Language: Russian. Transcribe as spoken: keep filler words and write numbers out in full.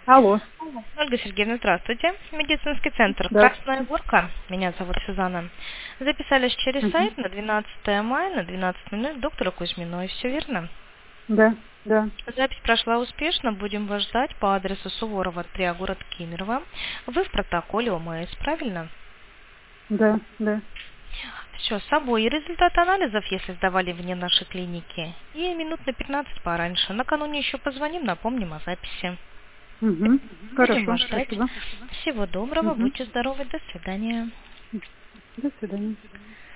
Алло. Ольга Сергеевна, здравствуйте. Медицинский центр Да. «Красная горка». Меня зовут Сюзанна. Записались через Мгм. сайт на двенадцатое мая на двенадцать ноль ноль к доктору Кузьминой. Все верно? Да, да, Запись прошла успешно. Будем вас ждать по адресу Суворова, три, город Кемерово. Вы в протоколе ОМС, правильно? да, да. Все, с собой. И результат анализов, если сдавали вне нашей клиники. И минут на пятнадцать пораньше. Накануне еще позвоним, напомним о записи. Угу. Будем вас Хорошо, ждать. спасибо. Всего доброго. Угу. Будьте здоровы. До свидания. До свидания.